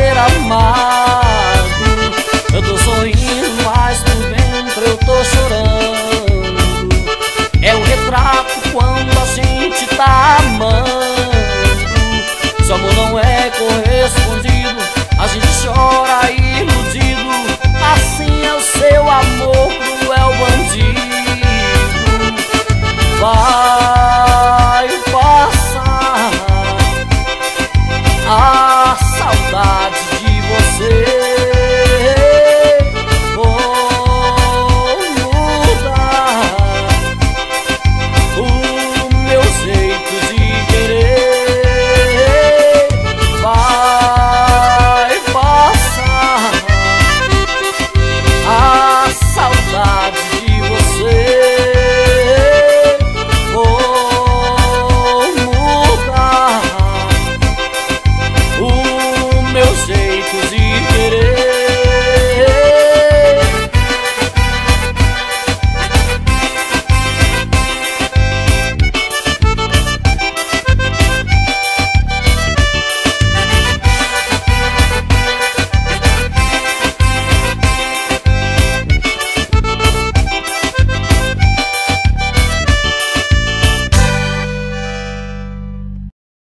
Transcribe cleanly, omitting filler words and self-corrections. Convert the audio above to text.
ser amado. Eu tô sorrindo, mas por dentro eu tô chorando. É o retrato quando a gente tá amando. Se o amor não é correspondido, a gente chora iludido. Assim é o seu amor, cruel bandido. Vai passar a saudade de você. Vou mudar o meu jeito de querer. Vai passar a saudade de você. Vou mudar o meu jeito de querer.